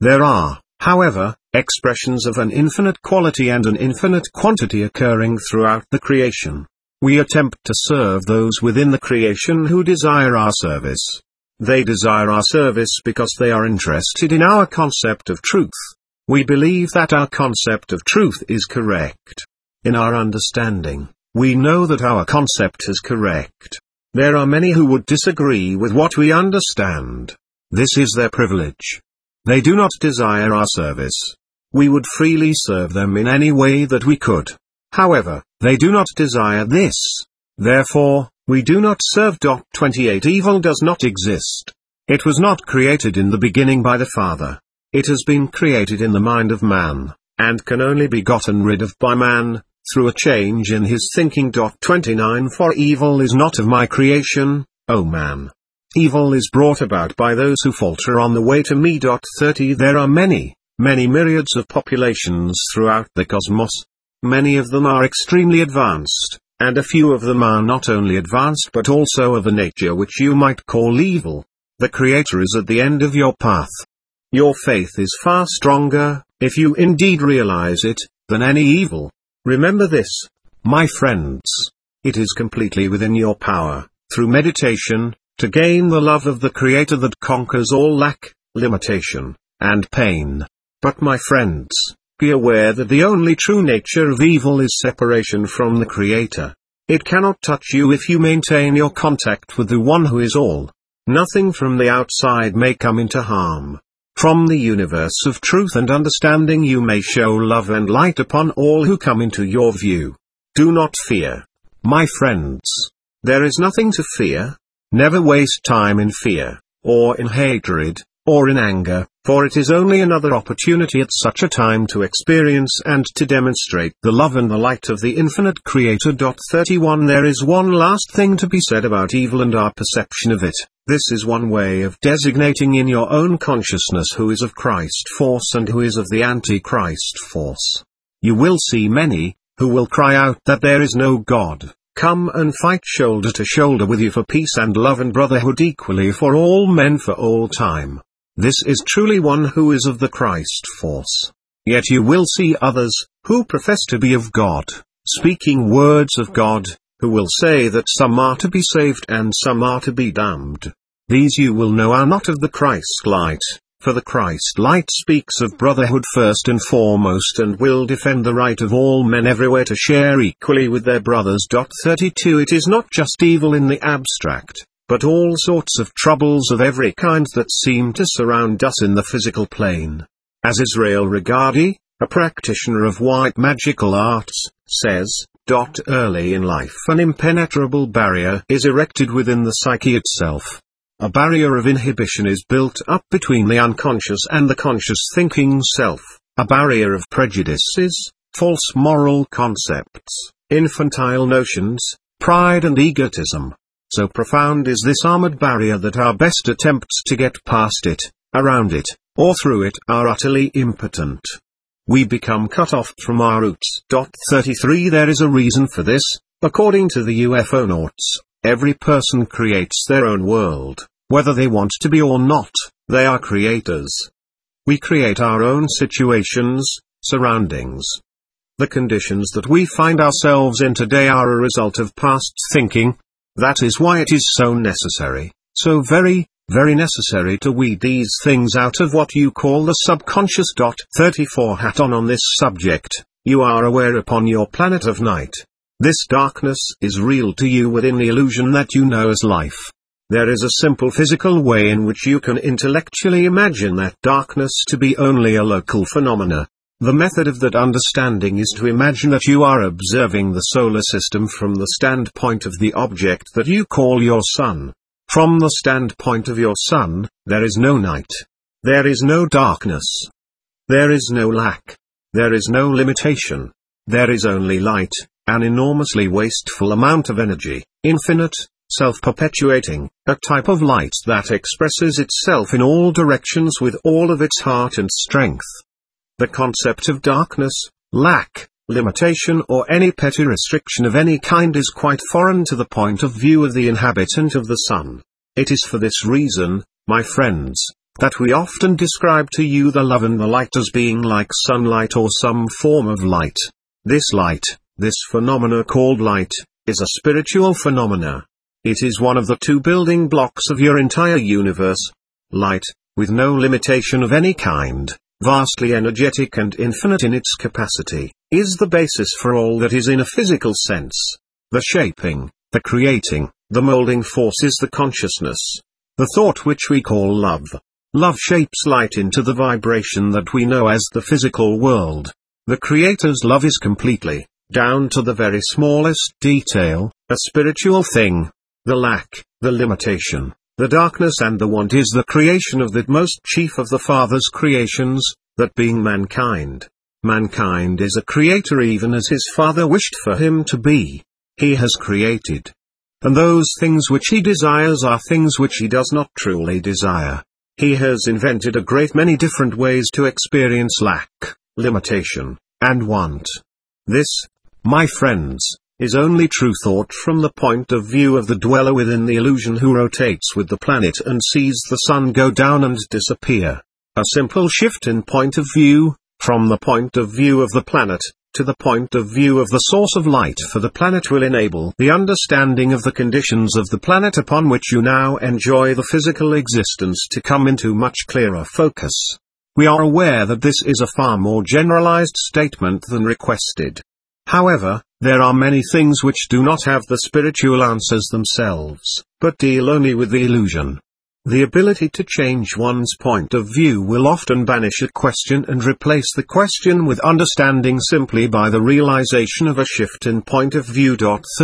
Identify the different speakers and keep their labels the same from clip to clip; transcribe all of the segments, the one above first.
Speaker 1: There are, however, expressions of an infinite quality and an infinite quantity occurring throughout the creation. We attempt to serve those within the creation who desire our service. They desire our service because they are interested in our concept of truth. We believe that our concept of truth is correct. In our understanding, we know that our concept is correct. There are many who would disagree with what we understand. This is their privilege. They do not desire our service. We would freely serve them in any way that we could. However, they do not desire this. Therefore, we do not serve. 28 Evil does not exist. It was not created in the beginning by the Father. It has been created in the mind of man, and can only be gotten rid of by man, through a change in his thinking. 29 For evil is not of my creation, O man. Evil is brought about by those who falter on the way to me. 30 There are many myriads of populations throughout the cosmos. Many of them are extremely advanced, and a few of them are not only advanced but also of a nature which you might call evil. The Creator is at the end of your path. Your faith is far stronger, if you indeed realize it, than any evil. Remember this, my friends. It is completely within your power, through meditation, to gain the love of the Creator that conquers all lack, limitation, and pain. But my friends, be aware that the only true nature of evil is separation from the Creator. It cannot touch you if you maintain your contact with the One who is all. Nothing from the outside may come into harm. From the universe of truth and understanding you may show love and light upon all who come into your view. Do not fear. My friends. There is nothing to fear. Never waste time in fear, or in hatred, or in anger, for it is only another opportunity at such a time to experience and to demonstrate the love and the light of the infinite Creator. 31 There is one last thing to be said about evil and our perception of it. This is one way of designating in your own consciousness who is of Christ force and who is of the Antichrist force. You will see many, who will cry out that there is no God. Come and fight shoulder to shoulder with you for peace and love and brotherhood equally for all men for all time. This is truly one who is of the Christ force. Yet you will see others, who profess to be of God, speaking words of God, who will say that some are to be saved and some are to be damned. These you will know are not of the Christ light, for the Christ light speaks of brotherhood first and foremost and will defend the right of all men everywhere to share equally with their brothers. 32 It is not just evil in the abstract, but all sorts of troubles of every kind that seem to surround us in the physical plane. As Israel Regardie, a practitioner of white magical arts, says, early in life an impenetrable barrier is erected within the psyche itself. A barrier of inhibition is built up between the unconscious and the conscious thinking self, a barrier of prejudices, false moral concepts, infantile notions, pride and egotism. So profound is this armored barrier that our best attempts to get past it, around it, or through it are utterly impotent. We become cut off from our roots. 33 There is a reason for this. According to the UFOnauts, every person creates their own world. Whether they want to be or not, they are creators. We create our own situations, surroundings. The conditions that we find ourselves in today are a result of past thinking. That is why it is so necessary, so very necessary to weed these things out of what you call the subconscious. 34 On this subject, you are aware upon your planet of night. This darkness is real to you within the illusion that you know as life. There is a simple physical way in which you can intellectually imagine that darkness to be only a local phenomena. The method of that understanding is to imagine that you are observing the solar system from the standpoint of the object that you call your sun. From the standpoint of your sun, there is no night. There is no darkness. There is no lack. There is no limitation. There is only light, an enormously wasteful amount of energy, infinite, self-perpetuating, a type of light that expresses itself in all directions with all of its heart and strength. The concept of darkness, lack, limitation or any petty restriction of any kind is quite foreign to the point of view of the inhabitant of the sun. It is for this reason, my friends, that we often describe to you the love and the light as being like sunlight or some form of light. This light, this phenomena called light, is a spiritual phenomena. It is one of the two building blocks of your entire universe. Light, with no limitation of any kind, vastly energetic and infinite in its capacity, is the basis for all that is in a physical sense. The shaping, the creating, the molding force is the consciousness. The thought which we call love. Love shapes light into the vibration that we know as the physical world. The Creator's love is completely, down to the very smallest detail, a spiritual thing. The lack, the limitation, the darkness and the want is the creation of the most chief of the Father's creations, that being mankind. Mankind is a creator even as his Father wished for him to be. He has created. And those things which he desires are things which he does not truly desire. He has invented a great many different ways to experience lack, limitation, and want. This, my friends, is only true thought from the point of view of the dweller within the illusion who rotates with the planet and sees the sun go down and disappear. A simple shift in point of view, from the point of view of the planet, to the point of view of the source of light for the planet will enable the understanding of the conditions of the planet upon which you now enjoy the physical existence to come into much clearer focus. We are aware that this is a far more generalized statement than requested. However, there are many things which do not have the spiritual answers themselves, but deal only with the illusion. The ability to change one's point of view will often banish a question and replace the question with understanding simply by the realization of a shift in point of view.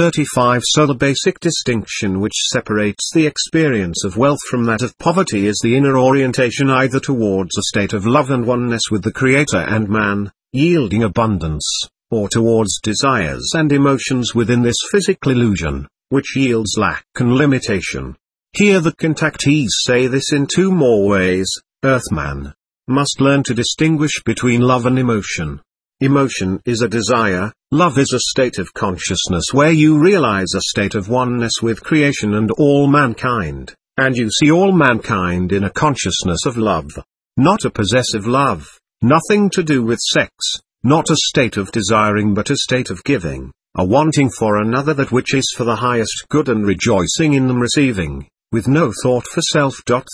Speaker 1: 35 So the basic distinction which separates the experience of wealth from that of poverty is the inner orientation either towards a state of love and oneness with the Creator and man, yielding abundance, or towards desires and emotions within this physical illusion, which yields lack and limitation. Here the contactees say this in two more ways. Earthman must learn to distinguish between love and emotion. Emotion is a desire, love is a state of consciousness where you realize a state of oneness with creation and all mankind, and you see all mankind in a consciousness of love. Not a possessive love, nothing to do with sex, not a state of desiring but a state of giving, a wanting for another that which is for the highest good and rejoicing in them receiving. With no thought for self.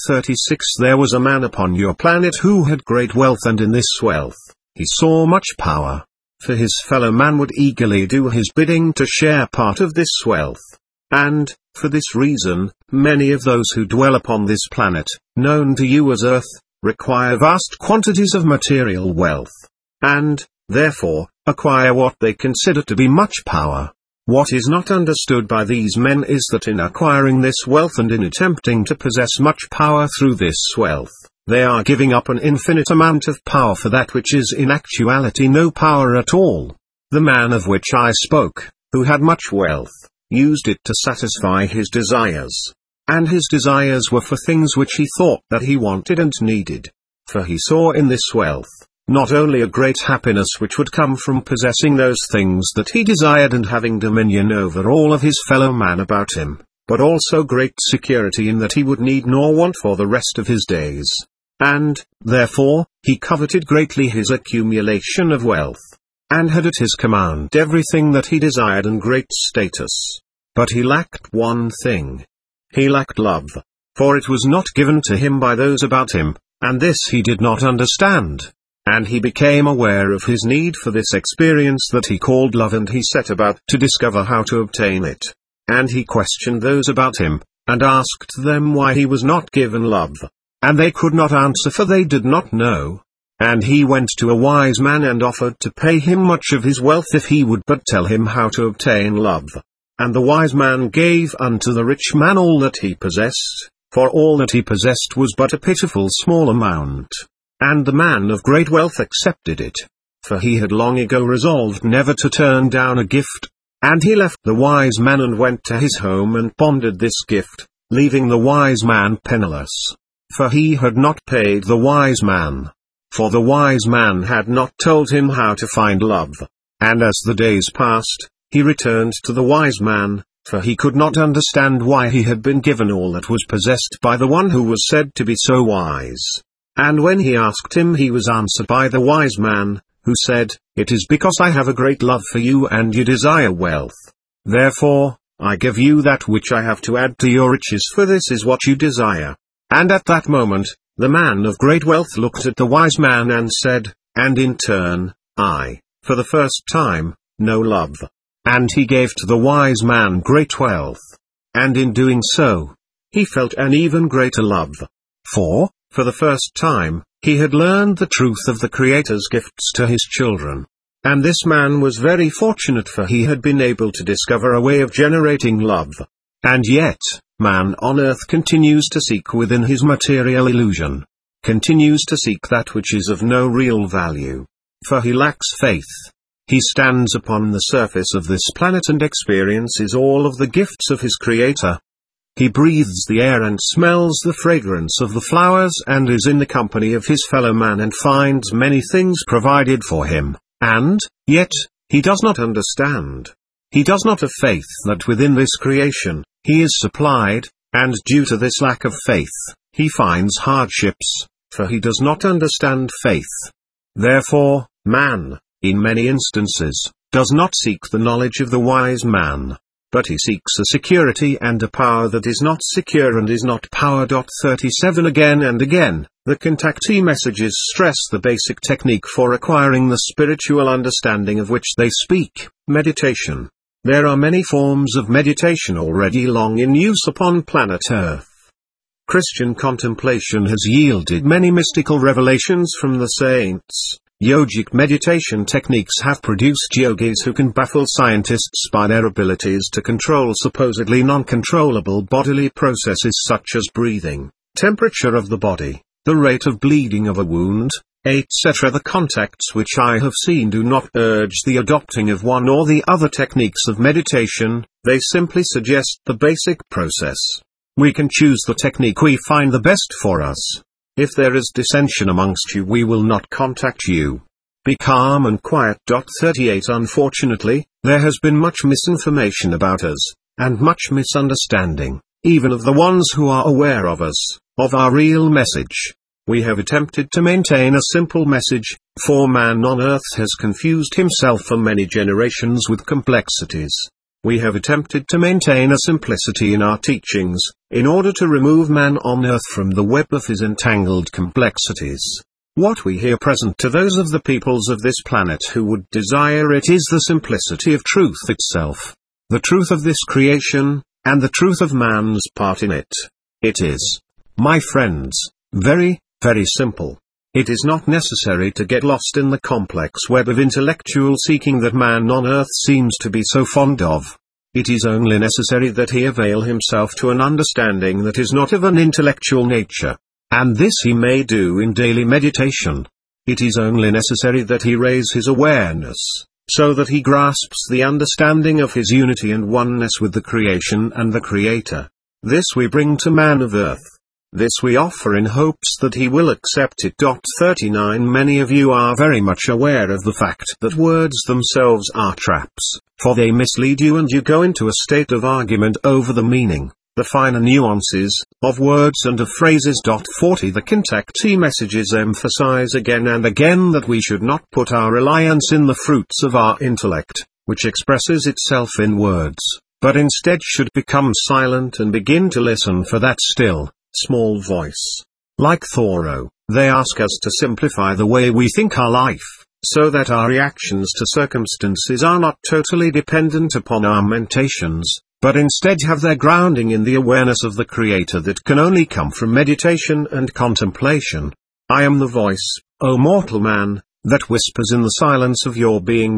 Speaker 1: 36 There was a man upon your planet who had great wealth, and in this wealth, he saw much power. For his fellow man would eagerly do his bidding to share part of this wealth. And, for this reason, many of those who dwell upon this planet, known to you as Earth, require vast quantities of material wealth. And, therefore, acquire what they consider to be much power. What is not understood by these men is that in acquiring this wealth and in attempting to possess much power through this wealth, they are giving up an infinite amount of power for that which is in actuality no power at all. The man of which I spoke, who had much wealth, used it to satisfy his desires. And his desires were for things which he thought that he wanted and needed. For he saw in this wealth, not only a great happiness which would come from possessing those things that he desired and having dominion over all of his fellow man about him, but also great security in that he would need nor want for the rest of his days. And, therefore, he coveted greatly his accumulation of wealth, and had at his command everything that he desired and great status. But he lacked one thing. He lacked love. For it was not given to him by those about him, and this he did not understand. And he became aware of his need for this experience that he called love, and he set about to discover how to obtain it. And he questioned those about him, and asked them why he was not given love. And they could not answer, for they did not know. And he went to a wise man and offered to pay him much of his wealth if he would but tell him how to obtain love. And the wise man gave unto the rich man all that he possessed, for all that he possessed was but a pitiful small amount. And the man of great wealth accepted it, for he had long ago resolved never to turn down a gift. And he left the wise man and went to his home and pondered this gift, leaving the wise man penniless. For he had not paid the wise man. For the wise man had not told him how to find love. And as the days passed, he returned to the wise man, for he could not understand why he had been given all that was possessed by the one who was said to be so wise. And when he asked him, he was answered by the wise man, who said, "It is because I have a great love for you and you desire wealth. Therefore, I give you that which I have to add to your riches, for this is what you desire." And at that moment, the man of great wealth looked at the wise man and said, "And in turn, I, for the first time, know love." And he gave to the wise man great wealth. And in doing so, he felt an even greater love. For the first time, he had learned the truth of the Creator's gifts to his children. And this man was very fortunate, for he had been able to discover a way of generating love. And yet, man on earth continues to seek within his material illusion. Continues to seek that which is of no real value. For he lacks faith. He stands upon the surface of this planet and experiences all of the gifts of his Creator. He breathes the air and smells the fragrance of the flowers and is in the company of his fellow man and finds many things provided for him, and, yet, he does not understand. He does not have faith that within this creation, he is supplied, and due to this lack of faith, he finds hardships, for he does not understand faith. Therefore, man, in many instances, does not seek the knowledge of the wise man, but he seeks a security and a power that is not secure and is not power. 37 Again and again, the contactee messages stress the basic technique for acquiring the spiritual understanding of which they speak: meditation. There are many forms of meditation already long in use upon planet Earth. Christian contemplation has yielded many mystical revelations from the saints. Yogic meditation techniques have produced yogis who can baffle scientists by their abilities to control supposedly non-controllable bodily processes such as breathing, temperature of the body, the rate of bleeding of a wound, etc. The contacts which I have seen do not urge the adopting of one or the other techniques of meditation, they simply suggest the basic process. We can choose the technique we find the best for us. If there is dissension amongst you, we will not contact you. Be calm and quiet. 38 Unfortunately, there has been much misinformation about us, and much misunderstanding, even of the ones who are aware of us, of our real message. We have attempted to maintain a simple message, for man on earth has confused himself for many generations with complexities. We have attempted to maintain a simplicity in our teachings, in order to remove man on earth from the web of his entangled complexities. What we here present to those of the peoples of this planet who would desire it is the simplicity of truth itself. The truth of this creation, and the truth of man's part in it. It is, my friends, very, very simple. It is not necessary to get lost in the complex web of intellectual seeking that man on earth seems to be so fond of. It is only necessary that he avail himself to an understanding that is not of an intellectual nature. And this he may do in daily meditation. It is only necessary that he raise his awareness, so that he grasps the understanding of his unity and oneness with the creation and the Creator. This we bring to man of earth. This we offer in hopes that he will accept it. 39 Many of you are very much aware of the fact that words themselves are traps, for they mislead you and you go into a state of argument over the meaning, the finer nuances, of words and of phrases. 40 The contactee messages emphasize again and again that we should not put our reliance in the fruits of our intellect, which expresses itself in words, but instead should become silent and begin to listen for that still, small voice. Like Thoreau, they ask us to simplify the way we think our life, so that our reactions to circumstances are not totally dependent upon our mentations, but instead have their grounding in the awareness of the Creator that can only come from meditation and contemplation. I am the voice, O mortal man, that whispers in the silence of your being.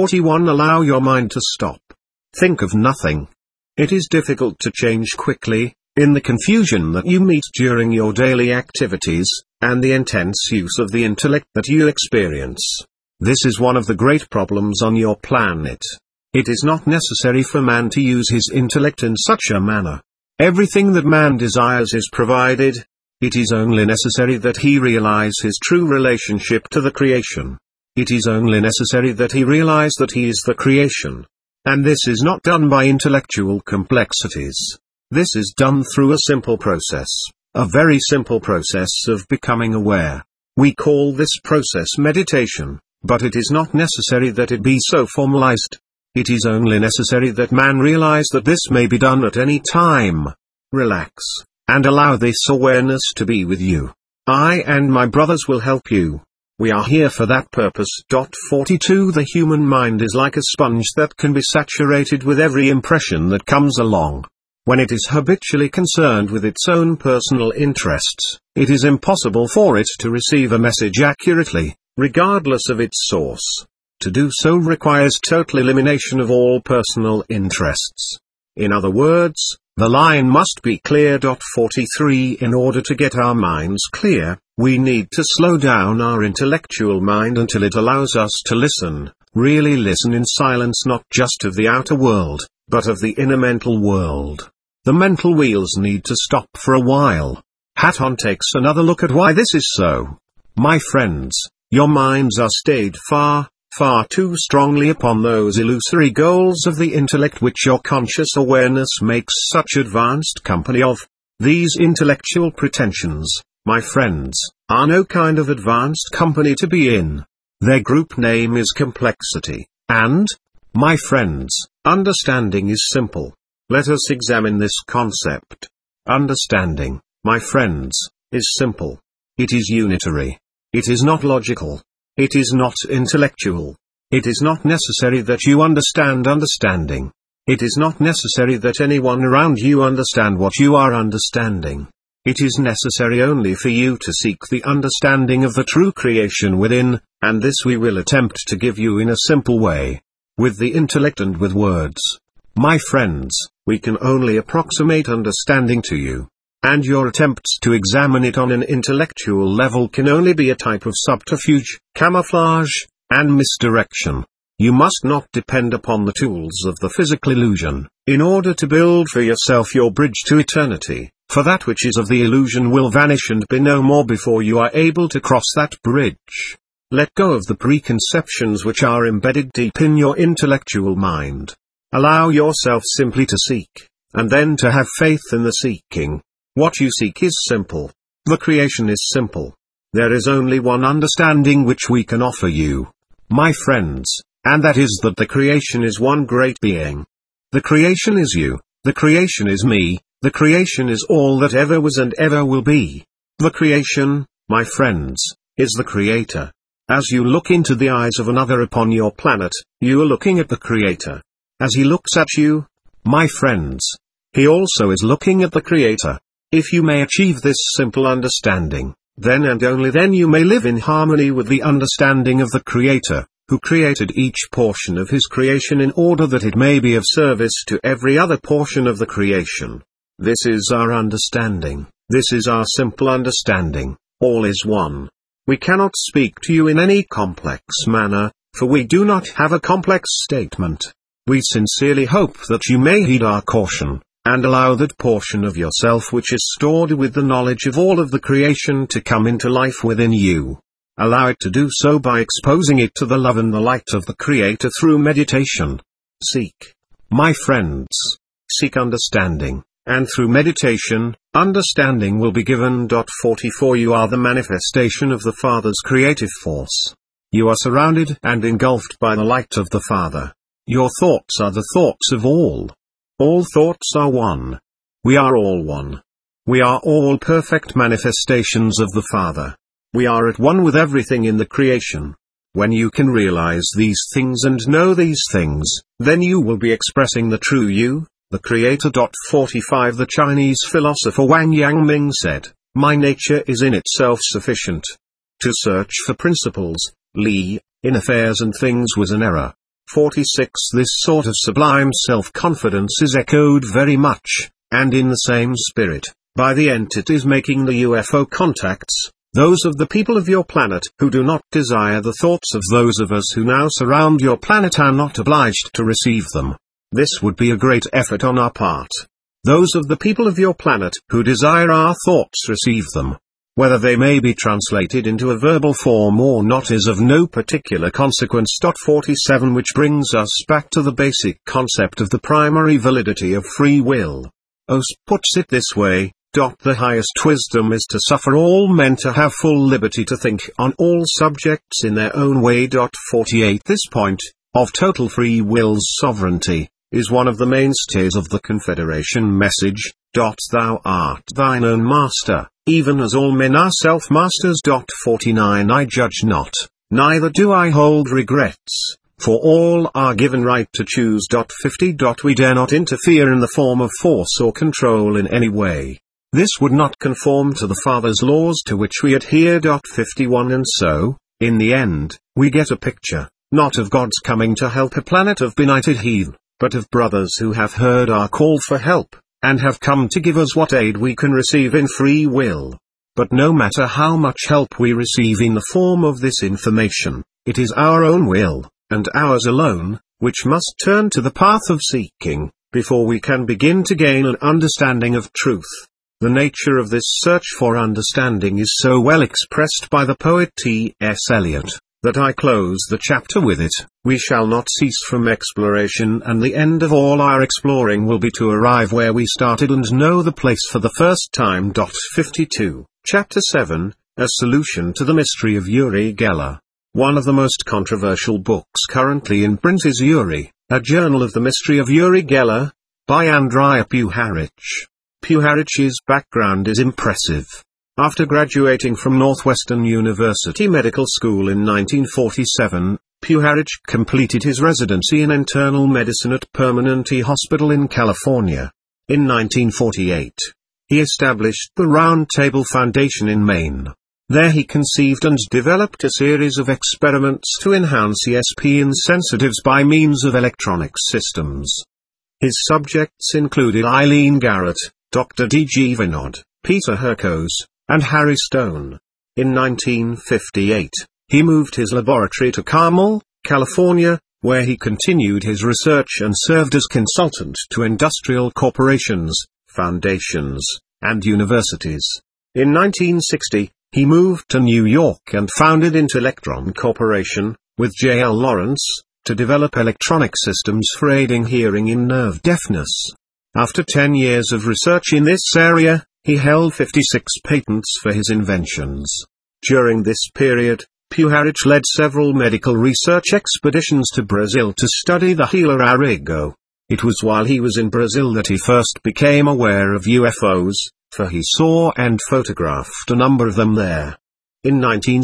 Speaker 1: 41 Allow your mind to stop. Think of nothing. It is difficult to change quickly, in the confusion that you meet during your daily activities, and the intense use of the intellect that you experience. This is one of the great problems on your planet. It is not necessary for man to use his intellect in such a manner. Everything that man desires is provided. It is only necessary that he realize his true relationship to the creation. It is only necessary that he realize that he is the creation. And this is not done by intellectual complexities. This is done through a simple process, a very simple process of becoming aware. We call this process meditation, but it is not necessary that it be so formalized. It is only necessary that man realize that this may be done at any time. Relax, and allow this awareness to be with you. I and my brothers will help you. We are here for that purpose. 42 The human mind is like a sponge that can be saturated with every impression that comes along. When it is habitually concerned with its own personal interests, it is impossible for it to receive a message accurately, regardless of its source. To do so requires total elimination of all personal interests. In other words, the line must be clear. 43 In order to get our minds clear, we need to slow down our intellectual mind until it allows us to listen, really listen in silence, not just of the outer world, but of the inner mental world. The mental wheels need to stop for a while. Hatton takes another look at why this is so. My friends, your minds are stayed far too strongly upon those illusory goals of the intellect which your conscious awareness makes such advanced company of. These intellectual pretensions, my friends, are no kind of advanced company to be in. Their group name is complexity, and, my friends, understanding is simple. Let us examine this concept. Understanding, my friends, is simple. It is unitary. It is not logical. It is not intellectual. It is not necessary that you understand understanding. It is not necessary that anyone around you understand what you are understanding. It is necessary only for you to seek the understanding of the true creation within, and this we will attempt to give you in a simple way. With the intellect and with words. My friends, we can only approximate understanding to you. And your attempts to examine it on an intellectual level can only be a type of subterfuge, camouflage, and misdirection. You must not depend upon the tools of the physical illusion, in order to build for yourself your bridge to eternity, for that which is of the illusion will vanish and be no more before you are able to cross that bridge. Let go of the preconceptions which are embedded deep in your intellectual mind. Allow yourself simply to seek, and then to have faith in the seeking. What you seek is simple. The creation is simple. There is only one understanding which we can offer you, my friends, and that is that the creation is one great being. The creation is you, the creation is me, the creation is all that ever was and ever will be. The creation, my friends, is the Creator. As you look into the eyes of another upon your planet, you are looking at the Creator. As he looks at you, my friends, he also is looking at the Creator. If you may achieve this simple understanding, then and only then you may live in harmony with the understanding of the Creator, who created each portion of his creation in order that it may be of service to every other portion of the creation. This is our understanding. This is our simple understanding. All is one. We cannot speak to you in any complex manner, for we do not have a complex statement. We sincerely hope that you may heed our caution, and allow that portion of yourself which is stored with the knowledge of all of the creation to come into life within you. Allow it to do so by exposing it to the love and the light of the Creator through meditation. Seek, my friends, seek understanding, and through meditation, understanding will be given. 44 You are the manifestation of the Father's creative force. You are surrounded and engulfed by the light of the Father. Your thoughts are the thoughts of all. All thoughts are one. We are all one. We are all perfect manifestations of the Father. We are at one with everything in the creation. When you can realize these things and know these things, then you will be expressing the true you, the Creator. 45 The Chinese philosopher Wang Yangming said, "My nature is in itself sufficient. To search for principles, Li, in affairs and things was an error." 46 This sort of sublime self-confidence is echoed very much, and in the same spirit, by the entities making the UFO contacts, those of the people of your planet who do not desire the thoughts of those of us who now surround your planet are not obliged to receive them. This would be a great effort on our part. Those of the people of your planet who desire our thoughts receive them. Whether they may be translated into a verbal form or not is of no particular consequence. 47 Which brings us back to the basic concept of the primary validity of free will. Oz puts it this way, the highest wisdom is to suffer all men to have full liberty to think on all subjects in their own way. 48 This point, of total free will's sovereignty, is one of the mainstays of the Confederation message, thou art thine own master, even as all men are self-masters. 49 I judge not, neither do I hold regrets, for all are given right to choose. 50 We dare not interfere in the form of force or control in any way. This would not conform to the Father's laws to which we adhere. 51 And so, in the end, we get a picture, not of God's coming to help a planet of benighted heathen, but of brothers who have heard our call for help, and have come to give us what aid we can receive in free will. But no matter how much help we receive in the form of this information, it is our own will, and ours alone, which must turn to the path of seeking, before we can begin to gain an understanding of truth. The nature of this search for understanding is so well expressed by the poet T.S. Eliot, that I close the chapter with it. We shall not cease from exploration, and the end of all our exploring will be to arrive where we started and know the place for the first time. 52, Chapter 7, A Solution to the Mystery of Uri Geller. One of the most controversial books currently in print is Uri, a journal of the mystery of Uri Geller, by Andrija Puharich. Puharich's background is impressive. After graduating from Northwestern University Medical School in 1947, Puharich completed his residency in internal medicine at Permanente Hospital in California. In 1948, he established the Round Table Foundation in Maine. There he conceived and developed a series of experiments to enhance ESP insensitives by means of electronic systems. His subjects included Eileen Garrett, Dr. D.G. Vinod, Peter Hurkos, and Harry Stone. In 1958, he moved his laboratory to Carmel, California, where he continued his research and served as consultant to industrial corporations, foundations, and universities. In 1960, he moved to New York and founded Intellectron Corporation, with J.L. Lawrence, to develop electronic systems for aiding hearing in nerve deafness. After 10 years of research in this area, he held 56 patents for his inventions. During this period, Puharich led several medical research expeditions to Brazil to study the Gila Arigo. It was while he was in Brazil that he first became aware of UFOs, for he saw and photographed a number of them there. In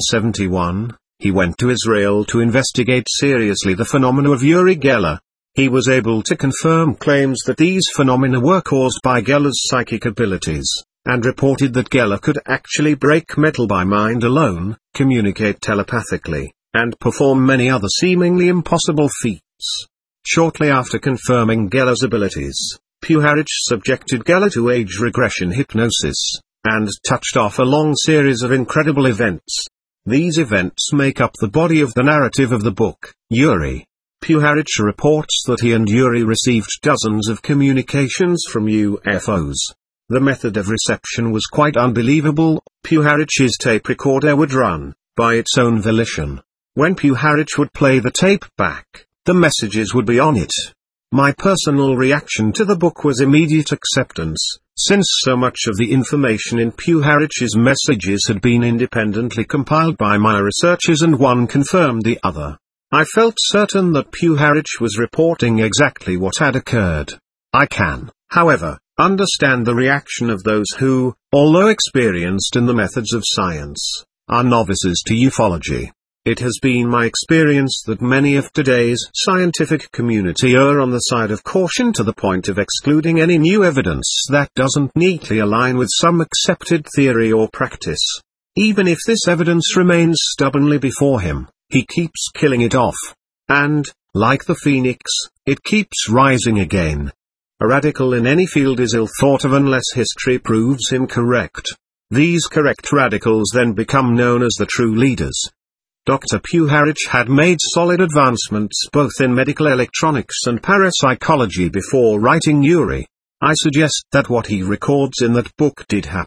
Speaker 1: 1971, he went to Israel to investigate seriously the phenomena of Uri Geller. He was able to confirm claims that these phenomena were caused by Geller's psychic abilities, and reported that Geller could actually break metal by mind alone, communicate telepathically, and perform many other seemingly impossible feats. Shortly after confirming Geller's abilities, Puharich subjected Geller to age regression hypnosis, and touched off a long series of incredible events. These events make up the body of the narrative of the book, Uri. Puharich reports that he and Uri received dozens of communications from UFOs. The method of reception was quite unbelievable. Puharich's tape recorder would run, by its own volition. When Puharich would play the tape back, the messages would be on it. My personal reaction to the book was immediate acceptance, since so much of the information in Puharich's messages had been independently compiled by my researchers and one confirmed the other. I felt certain that Puharich was reporting exactly what had occurred. I can, however, understand the reaction of those who, although experienced in the methods of science, are novices to ufology. It has been my experience that many of today's scientific community err on the side of caution to the point of excluding any new evidence that doesn't neatly align with some accepted theory or practice. Even if this evidence remains stubbornly before him, he keeps killing it off. And, like the phoenix, it keeps rising again. A radical in any field is ill thought of unless history proves him correct. These correct radicals then become known as the true leaders. Dr. Puharich had made solid advancements both in medical electronics and parapsychology before writing Uri. I suggest that what he records in that book did happen,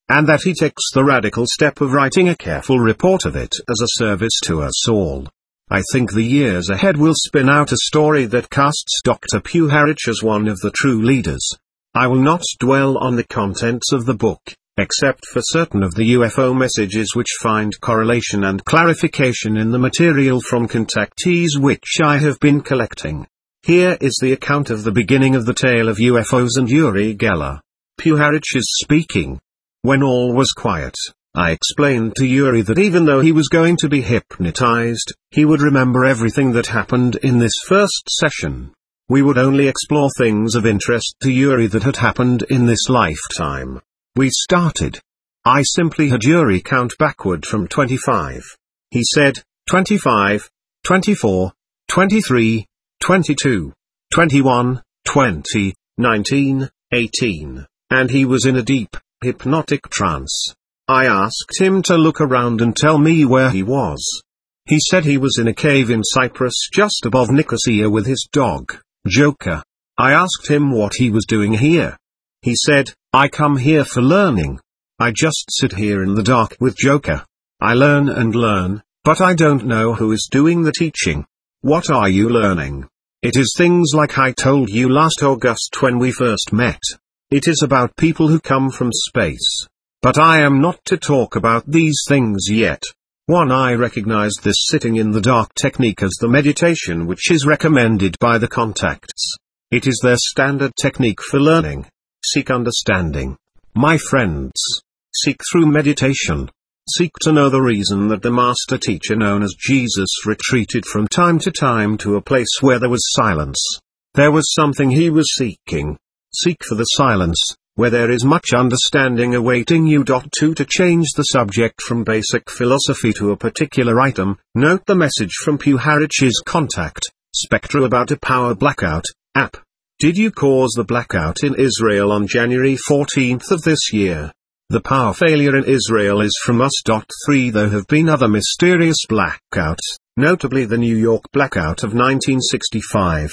Speaker 1: and that he takes the radical step of writing a careful report of it as a service to us all. I think the years ahead will spin out a story that casts Dr. Puharich as one of the true leaders. I will not dwell on the contents of the book, except for certain of the UFO messages which find correlation and clarification in the material from contactees which I have been collecting. Here is the account of the beginning of the tale of UFOs and Uri Geller. Puharich is speaking. When all was quiet, I explained to Uri that even though he was going to be hypnotized, he would remember everything that happened in this first session. We would only explore things of interest to Uri that had happened in this lifetime. We started. I simply had Uri count backward from 25. He said, 25, 24, 23, 22, 21, 20, 19, 18, and he was in a deep, hypnotic trance. I asked him to look around and tell me where he was. He said he was in a cave in Cyprus just above Nicosia with his dog, Joker. I asked him what he was doing here. He said, I come here for learning. I just sit here in the dark with Joker. I learn and learn, but I don't know who is doing the teaching. What are you learning? It is things like I told you last August when we first met. It is about people who come from space. But I am not to talk about these things yet. I recognized this sitting in the dark technique as the meditation which is recommended by the contacts. It is their standard technique for learning. Seek understanding. My friends. Seek through meditation. Seek to know the reason that the master teacher known as Jesus retreated from time to time to a place where there was silence. There was something he was seeking. Seek for the silence, where there is much understanding awaiting you. To change the subject from basic philosophy to a particular item, note the message from Puharich's contact, Spectra about a power blackout, app. Did you cause the blackout in Israel on January 14th of this year? The power failure in Israel is from us. 3 There have been other mysterious blackouts, notably the New York blackout of 1965.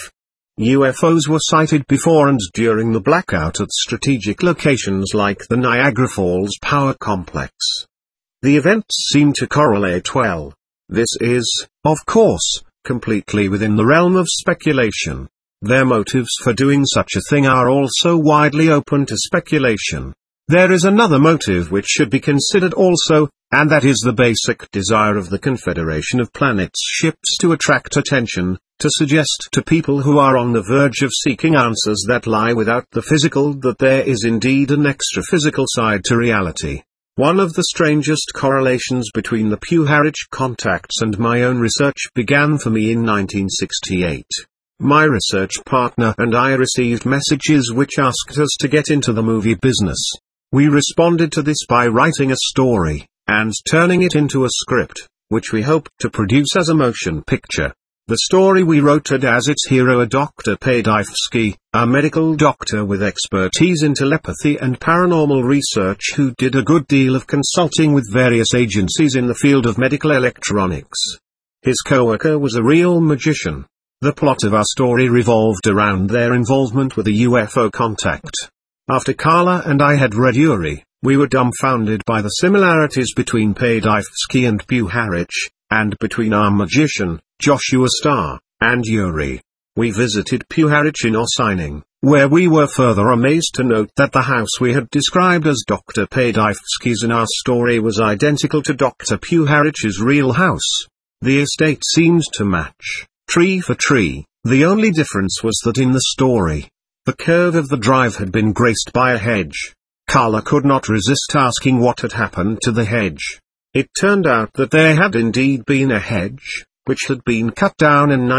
Speaker 1: UFOs were sighted before and during the blackout at strategic locations like the Niagara Falls Power Complex. The events seem to correlate well. This is, of course, completely within the realm of speculation. Their motives for doing such a thing are also widely open to speculation. There is another motive which should be considered also, and that is the basic desire of the Confederation of Planets ships to attract attention, to suggest to people who are on the verge of seeking answers that lie without the physical that there is indeed an extra-physical side to reality. One of the strangest correlations between the Puharich contacts and my own research began for me in 1968. My research partner and I received messages which asked us to get into the movie business. We responded to this by writing a story, and turning it into a script, which we hoped to produce as a motion picture. The story we wrote had as its hero a Dr. Pedivsky, a medical doctor with expertise in telepathy and paranormal research who did a good deal of consulting with various agencies in the field of medical electronics. His co-worker was a real magician. The plot of our story revolved around their involvement with a UFO contact. After Carla and I had read Uri, we were dumbfounded by the similarities between Pedivsky and Puharich, and between our magician, Joshua Starr, and Uri. We visited Puharich in Ossining, where we were further amazed to note that the house we had described as Dr. Pedivsky's in our story was identical to Dr. Puharich's real house. The estate seemed to match, tree for tree. The only difference was that in the story, the curve of the drive had been graced by a hedge. Carla could not resist asking what had happened to the hedge. It turned out that there had indeed been a hedge, which had been cut down in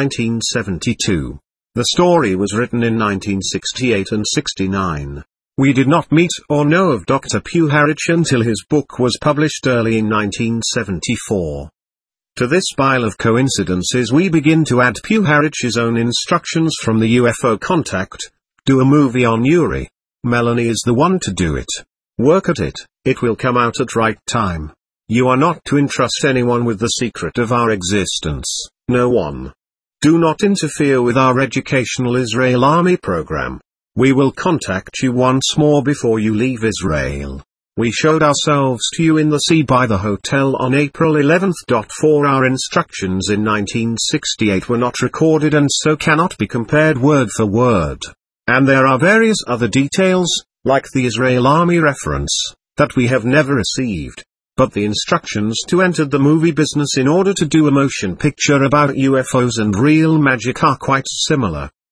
Speaker 1: 1972. The story was written in 1968 and 69. We did not meet or know of Dr. Puharich until his book was published early in 1974. To this pile of coincidences we begin to add Puharich's own instructions from the UFO contact. Do a movie on Uri. Melanie is the one to do it. Work at it, it will come out at right time. You are not to entrust anyone with the secret of our existence, no one. Do not interfere with our educational Israel Army program. We will contact you once more before you leave Israel. We showed ourselves to you in the sea by the hotel on April 11. Our instructions in 1968 were not recorded and so cannot be compared word for word. And there are various other details, like the Israel Army reference, that we have never received. But the instructions to enter the movie business in order to do a motion picture about UFOs and real magic are quite similar.